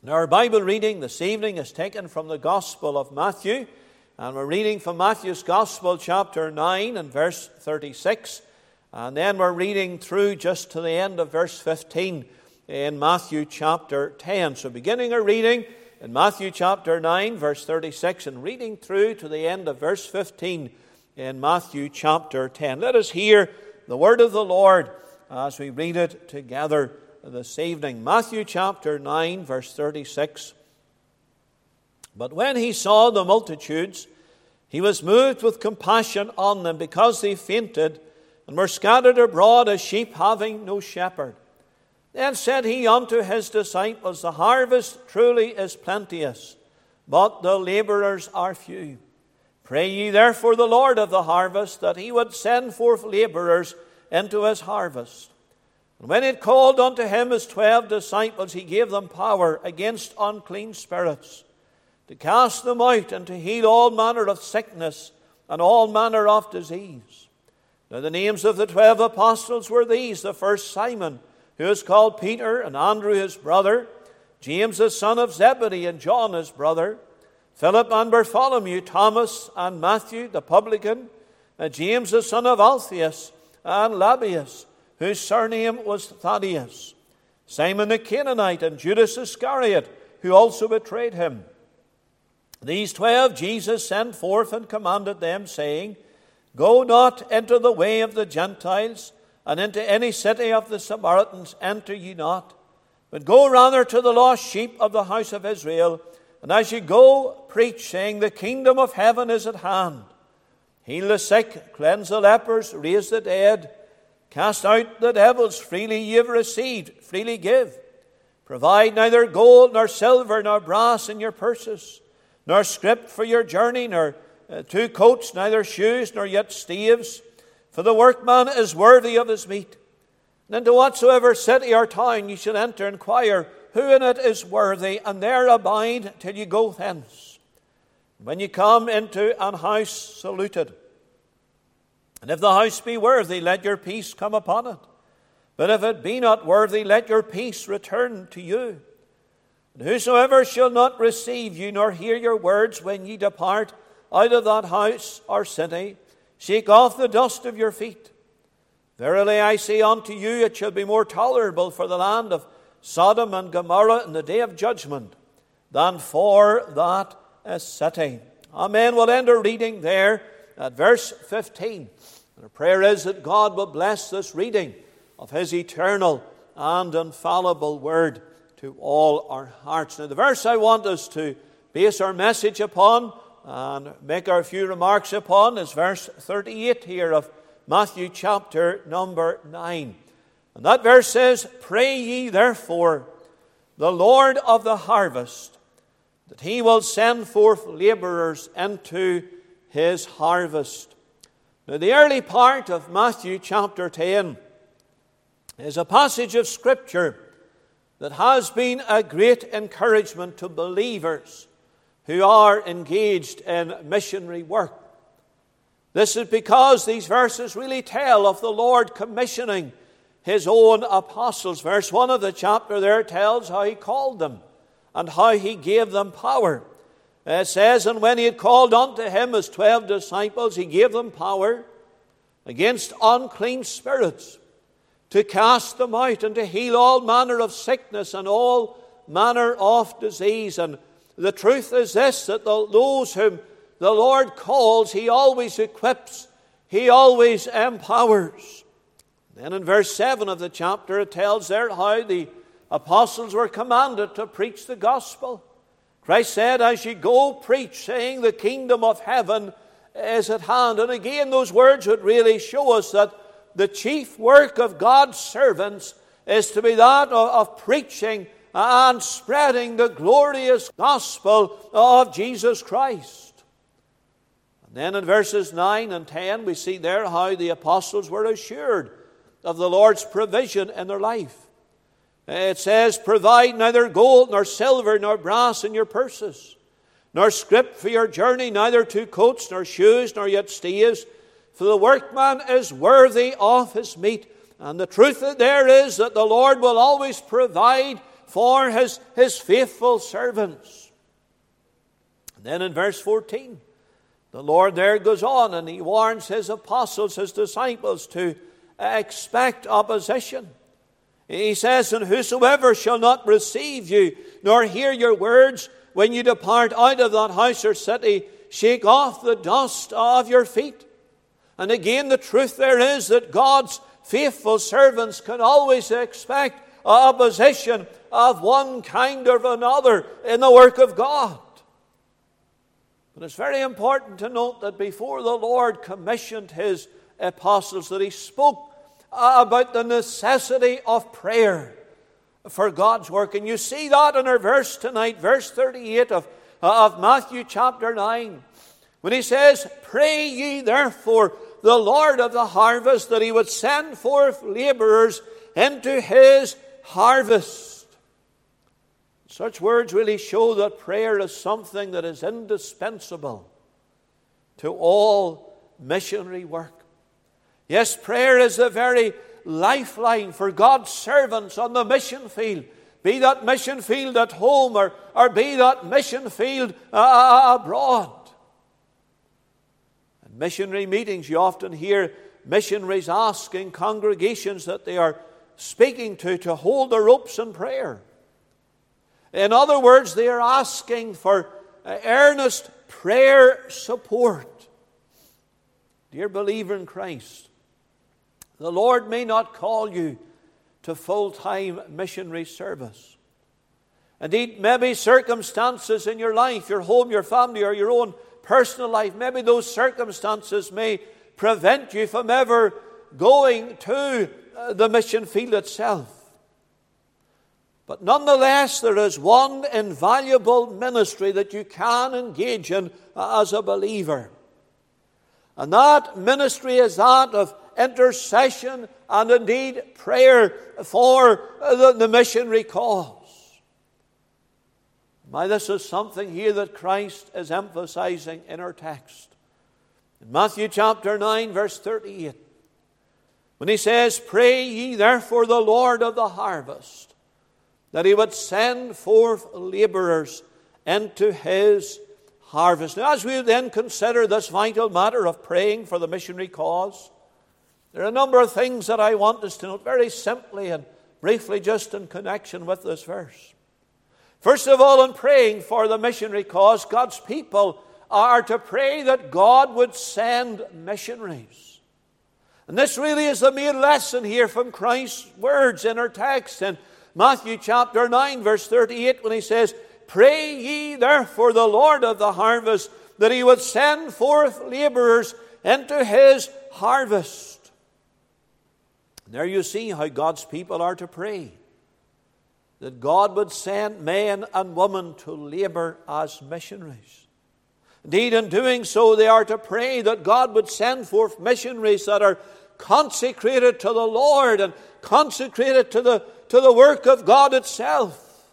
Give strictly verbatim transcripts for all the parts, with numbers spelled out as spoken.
Now, our Bible reading this evening is taken from the Gospel of Matthew, and we're reading from Matthew's Gospel, chapter nine and verse thirty-six, and then we're reading through just to the end of verse fifteen in Matthew chapter ten. So beginning our reading in Matthew chapter nine, verse thirty-six, and reading through to the end of verse fifteen in Matthew chapter ten. Let us hear the word of the Lord as we read it together this evening. Matthew chapter nine, verse thirty-six. But when he saw the multitudes, he was moved with compassion on them, because they fainted and were scattered abroad as sheep having no shepherd. Then said he unto his disciples, The harvest truly is plenteous, but the laborers are few. Pray ye therefore the Lord of the harvest, that he would send forth laborers into his harvest. And when he had called unto him his twelve disciples, he gave them power against unclean spirits, to cast them out, and to heal all manner of sickness and all manner of disease. Now the names of the twelve apostles were these: the first Simon, who is called Peter, and Andrew his brother, James the son of Zebedee, and John his brother, Philip and Bartholomew, Thomas and Matthew the publican, and James the son of Alphaeus, and Lebbaeus, whose surname was Thaddeus, Simon the Canaanite, and Judas Iscariot, who also betrayed him. These twelve Jesus sent forth and commanded them, saying, Go not into the way of the Gentiles, and into any city of the Samaritans enter ye not, but go rather to the lost sheep of the house of Israel. And as ye go, preach, saying, The kingdom of heaven is at hand. Heal the sick, cleanse the lepers, raise the dead, cast out the devils. Freely ye have received, freely give. Provide neither gold nor silver nor brass in your purses, nor scrip for your journey, nor uh, two coats, neither shoes nor yet staves. For the workman is worthy of his meat. And into whatsoever city or town ye shall enter, inquire who in it is worthy, and there abide till ye go thence. When ye come into an house, salute it. And if the house be worthy, let your peace come upon it. But if it be not worthy, let your peace return to you. And whosoever shall not receive you, nor hear your words when ye depart out of that house or city, shake off the dust of your feet. Verily I say unto you, it shall be more tolerable for the land of Sodom and Gomorrah in the day of judgment than for that city. Amen. We'll end our reading there at verse fifteen. And our prayer is that God will bless this reading of His eternal and infallible word to all our hearts. Now, the verse I want us to base our message upon and make our few remarks upon is verse thirty-eight here of Matthew chapter number nine. And that verse says, Pray ye therefore the Lord of the harvest, that He will send forth laborers into His harvest. Now, the early part of Matthew chapter ten is a passage of Scripture that has been a great encouragement to believers who are engaged in missionary work. This is because these verses really tell of the Lord commissioning His own apostles. Verse one of the chapter there tells how He called them and how He gave them power. It says, And when He had called unto Him His twelve disciples, He gave them power against unclean spirits, to cast them out, and to heal all manner of sickness and all manner of disease. And the truth is this, that the, those whom the Lord calls, He always equips, He always empowers. Then in verse seven of the chapter, it tells there how the apostles were commanded to preach the gospel. Christ said, As ye go, preach, saying, The kingdom of heaven is at hand. And again, those words would really show us that the chief work of God's servants is to be that of, of preaching and spreading the glorious gospel of Jesus Christ. And then in verses nine and ten, we see there how the apostles were assured of the Lord's provision in their life. It says, Provide neither gold nor silver nor brass in your purses, nor scrip for your journey, neither two coats nor shoes nor yet staves. For the workman is worthy of his meat. And the truth there is that the Lord will always provide for his, his faithful servants. And then in verse fourteen, the Lord there goes on and he warns his apostles, his disciples, to expect opposition. He says, and whosoever shall not receive you, nor hear your words, when you depart out of that house or city, shake off the dust of your feet. And again, the truth there is that God's faithful servants can always expect opposition of one kind or another in the work of God. But it's very important to note that before the Lord commissioned his apostles, that he spoke about the necessity of prayer for God's work. And you see that in our verse tonight, verse thirty-eight of, of Matthew chapter nine, when he says, pray ye therefore the Lord of the harvest that he would send forth laborers into his harvest. Such words really show that prayer is something that is indispensable to all missionary work. Yes, prayer is the very lifeline for God's servants on the mission field, be that mission field at home or, or be that mission field uh, abroad. In missionary meetings, you often hear missionaries asking congregations that they are speaking to to hold the ropes in prayer. In other words, they are asking for earnest prayer support. Dear believer in Christ, the Lord may not call you to full-time missionary service. Indeed, maybe circumstances in your life, your home, your family, or your own personal life, maybe those circumstances may prevent you from ever going to the mission field itself. But nonetheless, there is one invaluable ministry that you can engage in as a believer. And that ministry is that of intercession and indeed prayer for the, the missionary cause. Now, this is something here that Christ is emphasizing in our text. In Matthew chapter nine, verse thirty-eight, when he says, pray ye therefore the Lord of the harvest, that he would send forth laborers into his harvest. Now, as we then consider this vital matter of praying for the missionary cause, there are a number of things that I want us to note very simply and briefly just in connection with this verse. First of all, in praying for the missionary cause, God's people are to pray that God would send missionaries. And this really is the main lesson here from Christ's words in our text in Matthew chapter nine, verse thirty-eight, when he says, pray ye therefore the Lord of the harvest, that he would send forth laborers into his harvest. And there you see how God's people are to pray, that God would send men and women to labor as missionaries. Indeed, in doing so, they are to pray that God would send forth missionaries that are consecrated to the Lord and consecrated to the, to the work of God itself.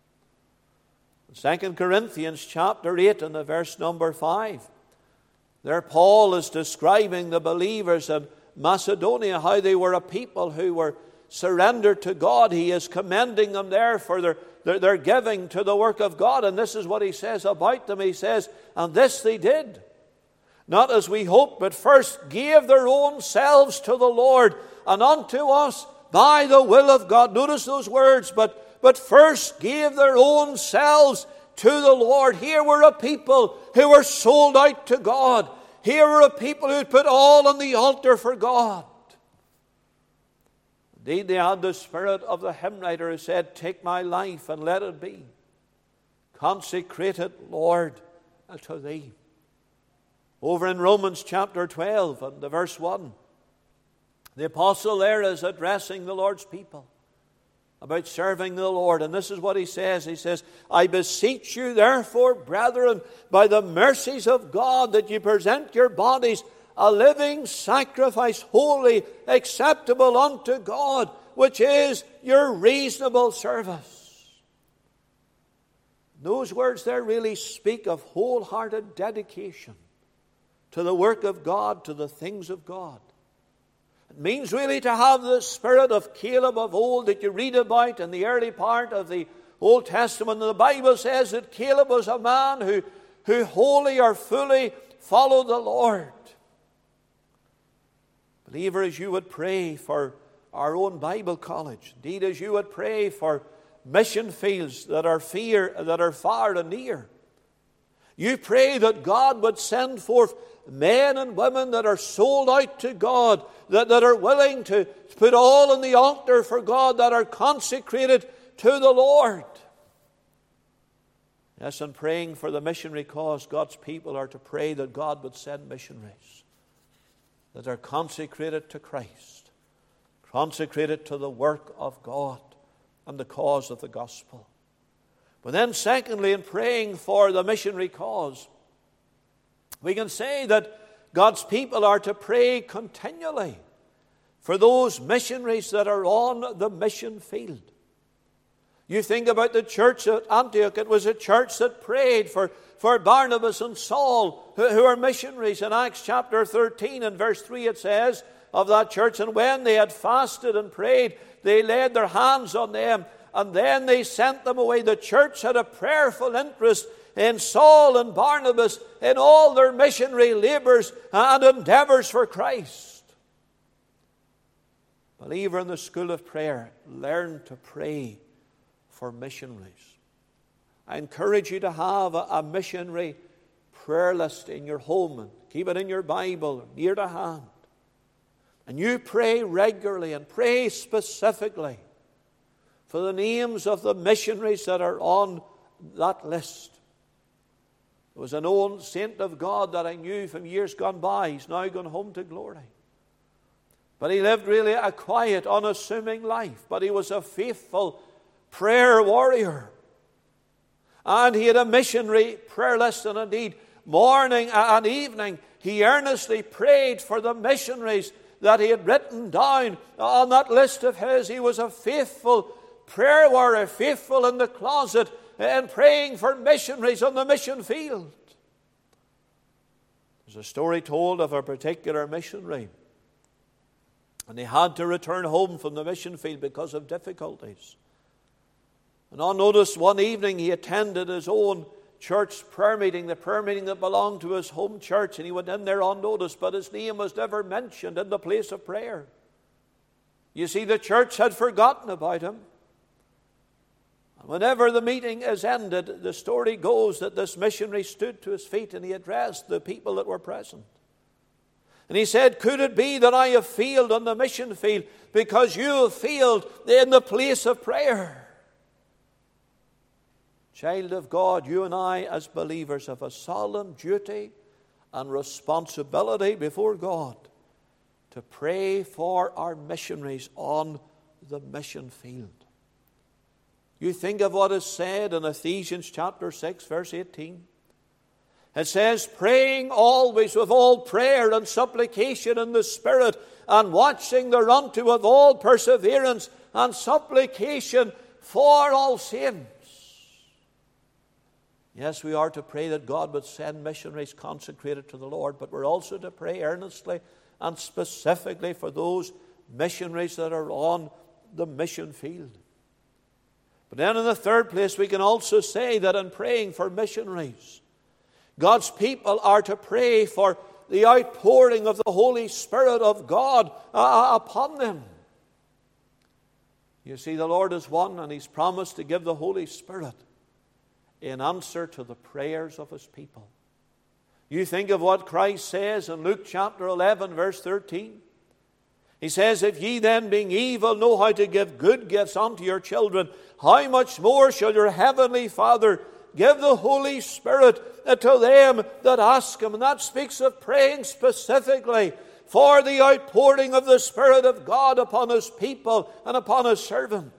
In Second Corinthians chapter eight and the verse number five, there Paul is describing the believers in Macedonia, how they were a people who were surrendered to God. He is commending them there for their, their, their giving to the work of God. And this is what he says about them. He says, and this they did, not as we hoped, but first gave their own selves to the Lord and unto us by the will of God. Notice those words, but, but first gave their own selves to the Lord. Here were a people who were sold out to God. Here were a people who put all on the altar for God. Indeed, they had the spirit of the hymn writer who said, take my life and let it be consecrated, Lord, to thee. Over in Romans chapter twelve and the verse one, the apostle there is addressing the Lord's people about serving the Lord. And this is what he says. He says, I beseech you therefore, brethren, by the mercies of God, that you present your bodies a living sacrifice, holy, acceptable unto God, which is your reasonable service. Those words there really speak of wholehearted dedication to the work of God, to the things of God. It means really to have the spirit of Caleb of old that you read about in the early part of the Old Testament. And the Bible says that Caleb was a man who, who wholly or fully followed the Lord. Believer, as you would pray for our own Bible college, indeed as you would pray for mission fields that are fear, that are far and near, you pray that God would send forth men and women that are sold out to God, that, that are willing to put all on the altar for God, that are consecrated to the Lord. Yes, and praying for the missionary cause, God's people are to pray that God would send missionaries that are consecrated to Christ, consecrated to the work of God and the cause of the gospel. But then secondly, in praying for the missionary cause, we can say that God's people are to pray continually for those missionaries that are on the mission field. You think about the church at Antioch. It was a church that prayed for, for Barnabas and Saul, who, who are missionaries. In Acts chapter thirteen and verse three it says of that church, and when they had fasted and prayed, they laid their hands on them, and then they sent them away. The church had a prayerful interest in Saul and Barnabas, in all their missionary labors and endeavors for Christ. Believer, in the school of prayer, learn to pray for missionaries. I encourage you to have a, a missionary prayer list in your home, and keep it in your Bible near to hand. And you pray regularly and pray specifically for the names of the missionaries that are on that list. There was an old saint of God that I knew from years gone by. He's now gone home to glory. But he lived really a quiet, unassuming life. But he was a faithful prayer warrior. And he had a missionary prayer list. And indeed, morning and evening, he earnestly prayed for the missionaries that he had written down on that list of his. He was a faithful prayer warrior, faithful in the closet, and praying for missionaries on the mission field. There's a story told of a particular missionary, and he had to return home from the mission field because of difficulties. And on notice, one evening he attended his own church prayer meeting, the prayer meeting that belonged to his home church, and he went in there on notice, but his name was never mentioned in the place of prayer. You see, the church had forgotten about him. Whenever the meeting is ended, the story goes that this missionary stood to his feet and he addressed the people that were present. And he said, "Could it be that I have failed on the mission field because you have failed in the place of prayer?" Child of God, you and I as believers have a solemn duty and responsibility before God to pray for our missionaries on the mission field. You think of what is said in Ephesians chapter six, verse eighteen. It says, "Praying always with all prayer and supplication in the Spirit, and watching thereunto with all perseverance and supplication for all saints." Yes, we are to pray that God would send missionaries consecrated to the Lord, but we're also to pray earnestly and specifically for those missionaries that are on the mission field. But then in the third place, we can also say that in praying for missionaries, God's people are to pray for the outpouring of the Holy Spirit of God uh, upon them. You see, the Lord is one, and He's promised to give the Holy Spirit in answer to the prayers of His people. You think of what Christ says in Luke chapter eleven, verse thirteen. He says, "If ye then, being evil, know how to give good gifts unto your children, how much more shall your heavenly Father give the Holy Spirit to them that ask Him?" And that speaks of praying specifically for the outpouring of the Spirit of God upon His people and upon His servants.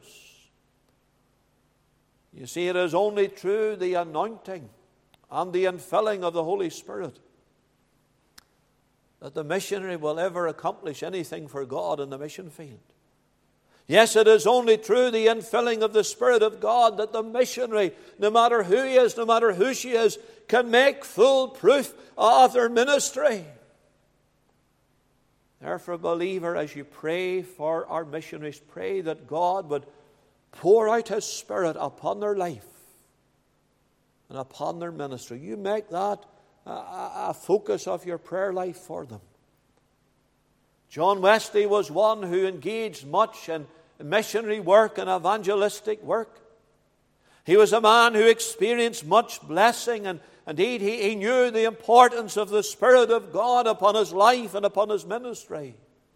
You see, it is only through the anointing and the infilling of the Holy Spirit that the missionary will ever accomplish anything for God in the mission field. Yes, it is only through the infilling of the Spirit of God that the missionary, no matter who he is, no matter who she is, can make full proof of their ministry. Therefore, believer, as you pray for our missionaries, pray that God would pour out His Spirit upon their life and upon their ministry. You make that a, a focus of your prayer life for them. John Wesley was one who engaged much in missionary work and evangelistic work. He was a man who experienced much blessing, and indeed he, he knew the importance of the Spirit of God upon his life and upon his ministry.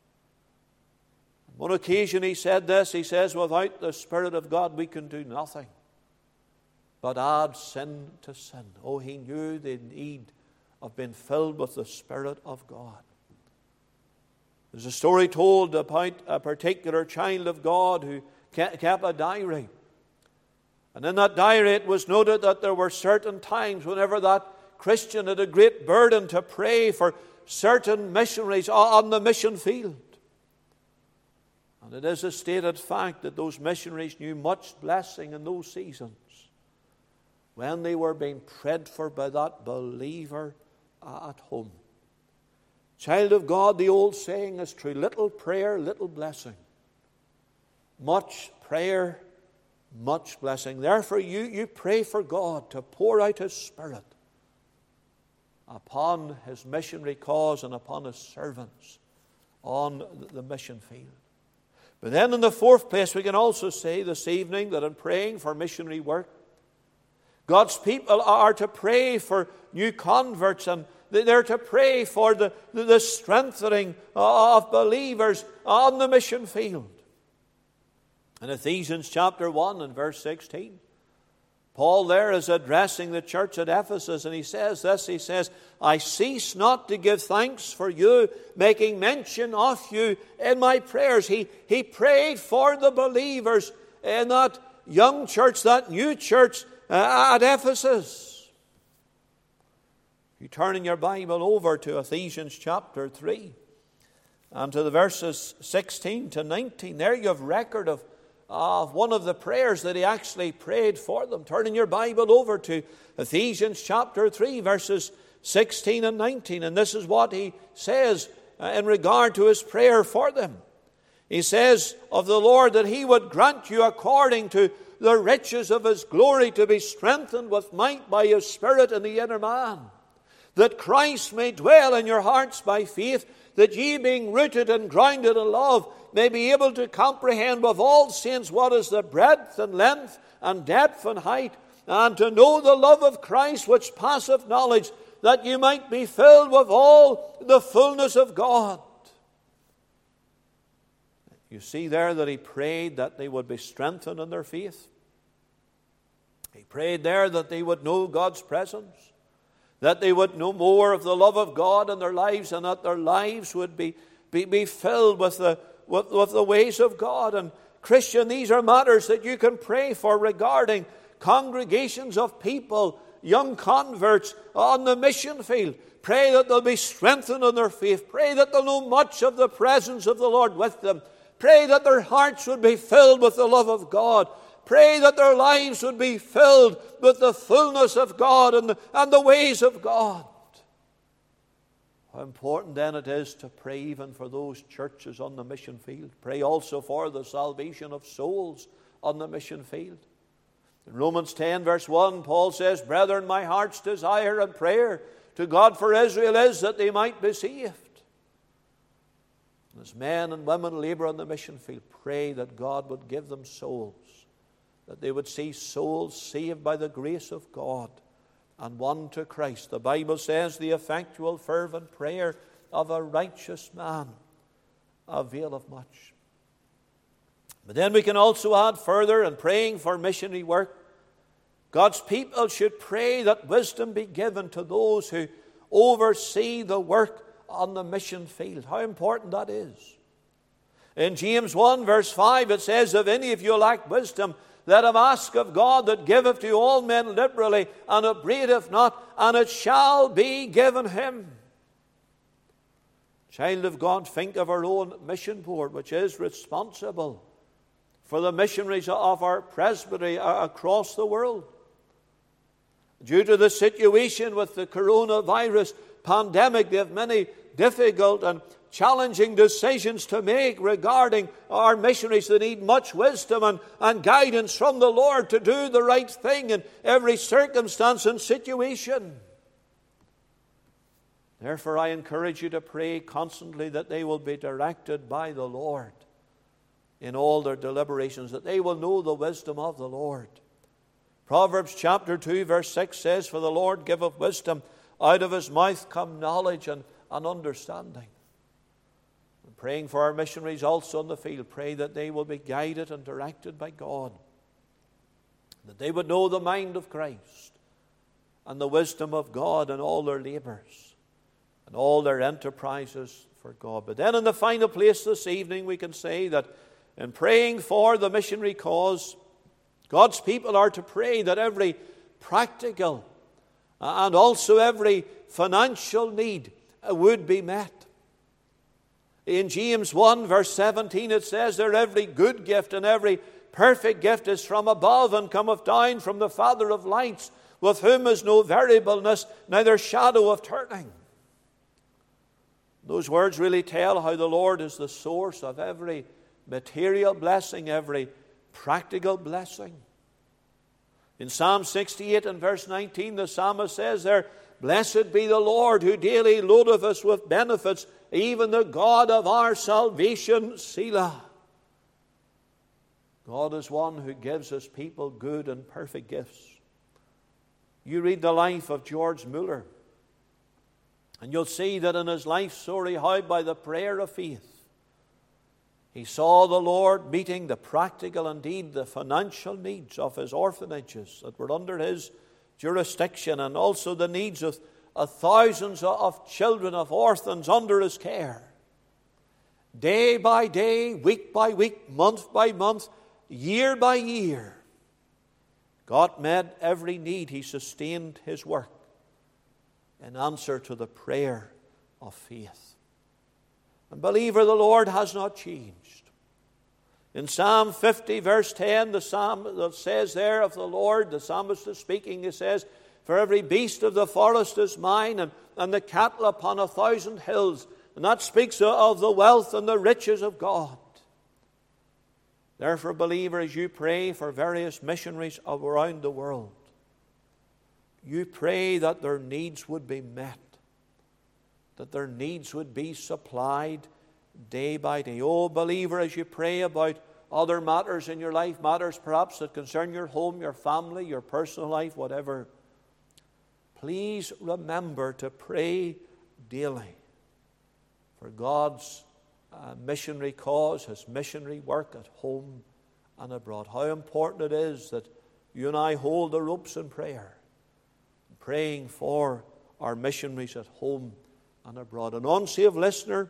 On one occasion he said this, he says, without the Spirit of God we can do nothing but add sin to sin. Oh, he knew the need of being filled with the Spirit of God. There's a story told about a particular child of God who kept a diary. And in that diary it was noted that there were certain times whenever that Christian had a great burden to pray for certain missionaries on the mission field. And it is a stated fact that those missionaries knew much blessing in those seasons when they were being prayed for by that believer at home. Child of God, the old saying is true. Little prayer, little blessing. Much prayer, much blessing. Therefore, you, you pray for God to pour out His Spirit upon His missionary cause and upon His servants on the mission field. But then in the fourth place, we can also say this evening that in praying for missionary work, God's people are to pray for new converts, and they're to pray for the, the strengthening of believers on the mission field. In Ephesians chapter one and verse sixteen, Paul there is addressing the church at Ephesus, and he says this, he says, I cease not to give thanks for you, making mention of you in my prayers. He, he prayed for the believers in that young church, that new church uh, at Ephesus. You turn in your Bible over to Ephesians chapter three and to the verses sixteen to nineteen. There you have record of, of one of the prayers that he actually prayed for them. Turn in your Bible over to Ephesians chapter three, verses sixteen and nineteen. And this is what he says in regard to his prayer for them. He says of the Lord that He would grant you according to the riches of His glory to be strengthened with might by His Spirit in the inner man, that Christ may dwell in your hearts by faith, that ye being rooted and grounded in love may be able to comprehend with all saints what is the breadth and length and depth and height, and to know the love of Christ which passeth knowledge, that ye might be filled with all the fullness of God. You see there that he prayed that they would be strengthened in their faith. He prayed there that they would know God's presence, that they would know more of the love of God in their lives, and that their lives would be, be, be filled with the, with, with the ways of God. And Christian, these are matters that you can pray for regarding congregations of people, young converts on the mission field. Pray that they'll be strengthened in their faith. Pray that they'll know much of the presence of the Lord with them. Pray that their hearts would be filled with the love of God. Pray that their lives would be filled with the fullness of God and the, and the ways of God. How important then it is to pray even for those churches on the mission field. Pray also for the salvation of souls on the mission field. In Romans ten verse one, Paul says, Brethren, my heart's desire and prayer to God for Israel is that they might be saved. As men and women labor on the mission field, pray that God would give them souls, that they would see souls saved by the grace of God and won to Christ. The Bible says, the effectual fervent prayer of a righteous man availeth much. But then we can also add further, in praying for missionary work, God's people should pray that wisdom be given to those who oversee the work on the mission field. How important that is. In James one verse five it says, If any of you lack wisdom, let him ask of God that giveth to all men liberally, and upbraideth not, and it shall be given him. Child of God, think of our own mission board, which is responsible for the missionaries of our presbytery across the world. Due to the situation with the coronavirus pandemic, they have many difficult and challenging decisions to make regarding our missionaries. They need much wisdom and, and guidance from the Lord to do the right thing in every circumstance and situation. Therefore, I encourage you to pray constantly that they will be directed by the Lord in all their deliberations, that they will know the wisdom of the Lord. Proverbs chapter two, verse six says, "For the Lord giveth wisdom, out of his mouth come knowledge and, and understanding." And praying for our missionaries also in the field, pray that they will be guided and directed by God, that they would know the mind of Christ and the wisdom of God in all their labors and all their enterprises for God. But then in the final place this evening, we can say that in praying for the missionary cause, God's people are to pray that every practical and also every financial need would be met. In James one, verse seventeen, it says there, "Every good gift and every perfect gift is from above and cometh down from the Father of lights, with whom is no variableness, neither shadow of turning." Those words really tell how the Lord is the source of every material blessing, every practical blessing. In Psalm sixty-eight and verse nineteen, the psalmist says there, "Blessed be the Lord, who daily loadeth us with benefits, even the God of our salvation, Selah." God is one who gives his people good and perfect gifts. You read the life of George Mueller, and you'll see that in his life story how by the prayer of faith he saw the Lord meeting the practical, indeed the financial needs of his orphanages that were under his jurisdiction, and also the needs of, of thousands of children, of orphans under his care. Day by day, week by week, month by month, year by year, God met every need. He sustained his work in answer to the prayer of faith. And believer, the Lord has not changed. In Psalm fifty, verse ten, the psalm that says there of the Lord, the psalmist is speaking, he says, "For every beast of the forest is mine, and, and the cattle upon a thousand hills." And that speaks of the wealth and the riches of God. Therefore, believer, as you pray for various missionaries around the world, you pray that their needs would be met, that their needs would be supplied day by day. Oh, believer, as you pray about other matters in your life, matters perhaps that concern your home, your family, your personal life, whatever, please remember to pray daily for God's uh, missionary cause, his missionary work at home and abroad. How important it is that you and I hold the ropes in prayer, praying for our missionaries at home and abroad. An unsaved listener,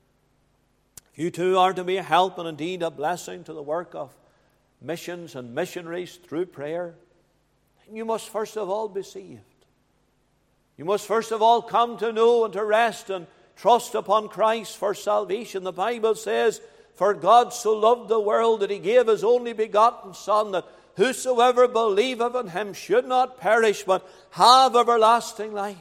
if you too are to be a help and indeed a blessing to the work of missions and missionaries through prayer, you must first of all be saved. You must first of all come to know and to rest and trust upon Christ for salvation. The Bible says, "For God so loved the world that he gave his only begotten Son, that whosoever believeth in him should not perish, but have everlasting life."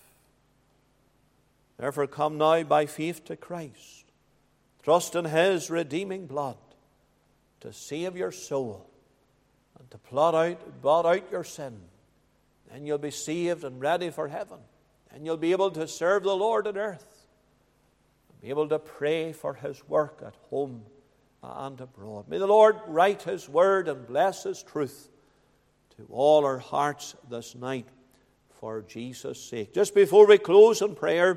Therefore come now by faith to Christ. Trust in his redeeming blood to save your soul and to blot out, blot out your sin. Then you'll be saved and ready for heaven. And you'll be able to serve the Lord on earth, and be able to pray for his work at home and abroad. May the Lord write his word and bless his truth to all our hearts this night for Jesus' sake. Just before we close in prayer,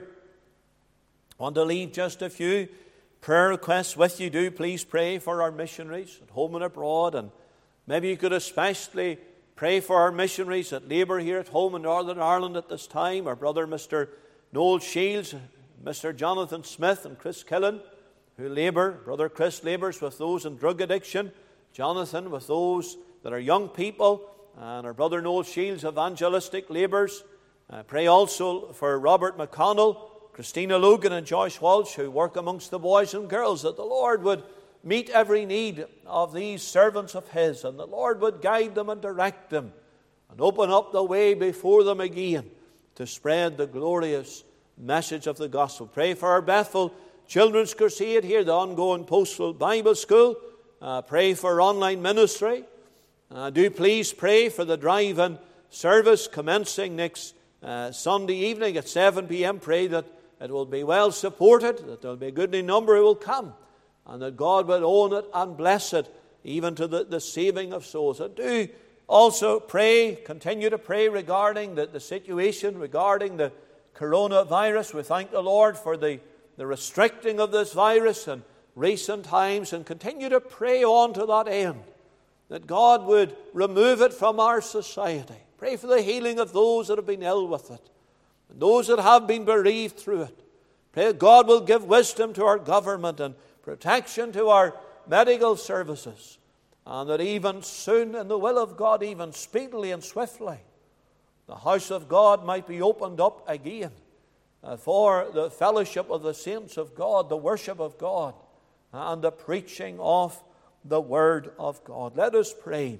I want to leave just a few prayer requests with you. Do please pray for our missionaries at home and abroad, and maybe you could especially pray for our missionaries that labour here at home in Northern Ireland at this time. Our brother Mister Noel Shields, Mister Jonathan Smith and Chris Killen, who labour. Brother Chris labours with those in drug addiction. Jonathan with those that are young people. And our brother Noel Shields evangelistic labours. Uh, pray also for Robert McConnell, Christina Logan and Joyce Walsh, who work amongst the boys and girls, that the Lord would meet every need of these servants of his, and the Lord would guide them and direct them and open up the way before them again to spread the glorious message of the gospel. Pray for our Bethel Children's Crusade here, the ongoing Postal Bible School. Uh, pray for online ministry. Uh, do please pray for the drive-in service commencing next uh, Sunday evening at seven p.m. Pray that it will be well supported, that there will be a goodly number who will come, and that God will own it and bless it, even to the, the saving of souls. And do also pray, continue to pray regarding the, the situation, regarding the coronavirus. We thank the Lord for the, the restricting of this virus in recent times, and continue to pray on to that end, that God would remove it from our society. Pray for the healing of those that have been ill with it, and those that have been bereaved through it. Pray that God will give wisdom to our government and protection to our medical services, and that even soon, in the will of God, even speedily and swiftly, the house of God might be opened up again uh, for the fellowship of the saints of God, the worship of God, and the preaching of the Word of God. Let us pray.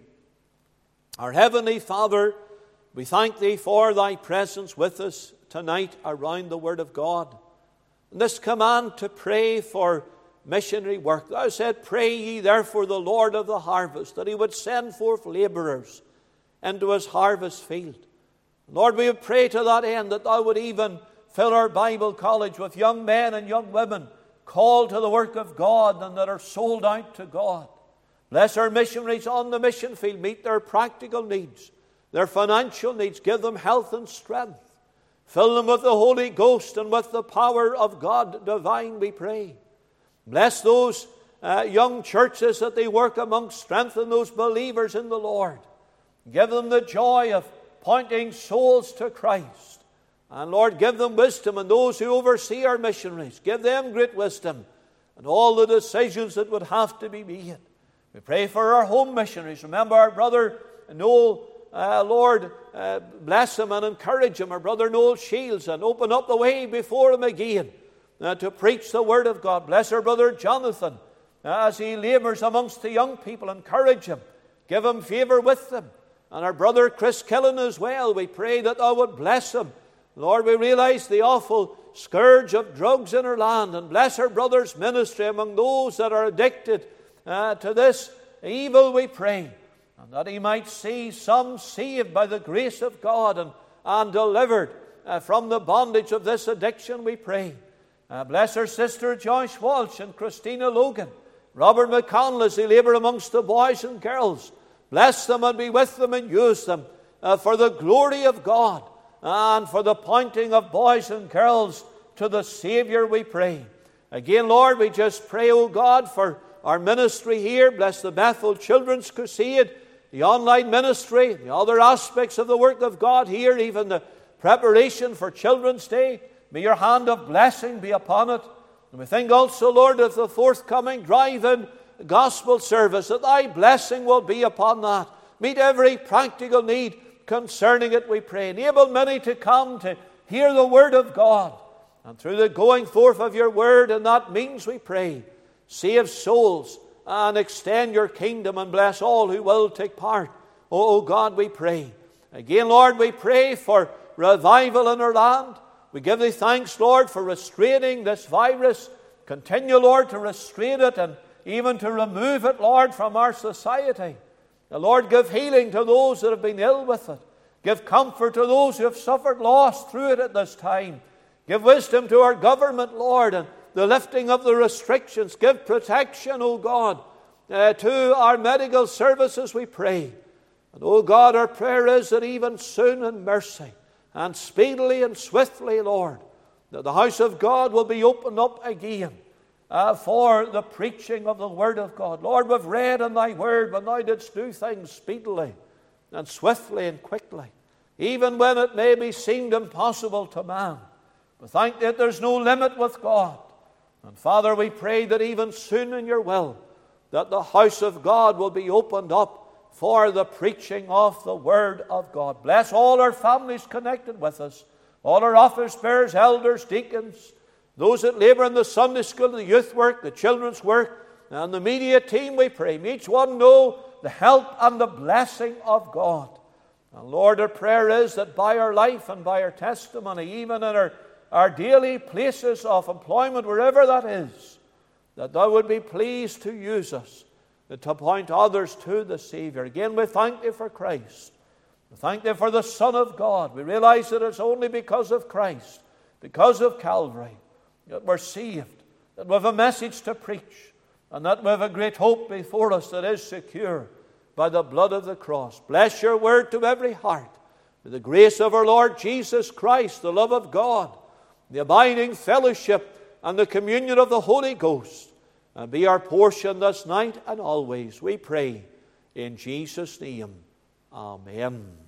Our Heavenly Father, we thank Thee for Thy presence with us tonight around the Word of God. And this command to pray for missionary work. Thou said, pray ye therefore the Lord of the harvest, that He would send forth laborers into His harvest field. Lord, we would pray to that end that Thou would even fill our Bible college with young men and young women called to the work of God and that are sold out to God. Bless our missionaries on the mission field. Meet their practical needs, their financial needs. Give them health and strength. Fill them with the Holy Ghost and with the power of God divine, we pray. Bless those uh, young churches that they work amongst. Strengthen those believers in the Lord. Give them the joy of pointing souls to Christ. And Lord, give them wisdom, and those who oversee our missionaries, give them great wisdom and all the decisions that would have to be made. We pray for our home missionaries. Remember our brother Noel, uh, Lord, uh, bless him and encourage him, our brother Noel Shields, and open up the way before him again uh, to preach the Word of God. Bless our brother Jonathan uh, as he labors amongst the young people. Encourage him. Give him favor with them. And our brother Chris Killen as well. We pray that Thou would bless him. Lord, we realize the awful scourge of drugs in our land, and bless our brother's ministry among those that are addicted uh, to this evil, we pray, and that he might see some saved by the grace of God and, and delivered uh, from the bondage of this addiction, we pray. Uh, bless our sister Joyce Walsh and Christina Logan, Robert McConnell as they labor amongst the boys and girls. Bless them and be with them and use them uh, for the glory of God and for the pointing of boys and girls to the Savior, we pray. Again, Lord, we just pray, O God, for our ministry here. Bless the Bethel Children's Crusade, the online ministry, the other aspects of the work of God here, even the preparation for Children's Day. May your hand of blessing be upon it. And we think also, Lord, of the forthcoming drive-in gospel service, that Thy blessing will be upon that. Meet every practical need concerning it, we pray. Enable many to come to hear the Word of God. And through the going forth of your Word, and that means, we pray, save souls and extend your kingdom, and bless all who will take part. Oh God, we pray. Again, Lord, we pray for revival in our land. We give Thee thanks, Lord, for restraining this virus. Continue, Lord, to restrain it and even to remove it, Lord, from our society. The Lord, give healing to those that have been ill with it. Give comfort to those who have suffered loss through it at this time. Give wisdom to our government, Lord, and the lifting of the restrictions. Give protection, O God, uh, to our medical services, we pray. And, O God, our prayer is that even soon in mercy and speedily and swiftly, Lord, that the house of God will be opened up again Uh, for the preaching of the Word of God. Lord, we've read in Thy Word when Thou didst do things speedily and swiftly and quickly, even when it may be seemed impossible to man. We thank that there's no limit with God. And Father, we pray that even soon in your will, that the house of God will be opened up for the preaching of the Word of God. Bless all our families connected with us, all our office bearers, elders, deacons, those that labor in the Sunday school, the youth work, the children's work, and the media team, we pray. May each one know the help and the blessing of God. And Lord, our prayer is that by our life and by our testimony, even in our our daily places of employment, wherever that is, that thou would be pleased to use us, to point others to the Savior. Again, we thank thee for Christ. We thank thee for the Son of God. We realize that it's only because of Christ, because of Calvary, that we're saved, that we have a message to preach, and that we have a great hope before us that is secure by the blood of the cross. Bless your word to every heart. With the grace of our Lord Jesus Christ, the love of God, the abiding fellowship and the communion of the Holy Ghost, and be our portion this night and always, we pray in Jesus' name. Amen.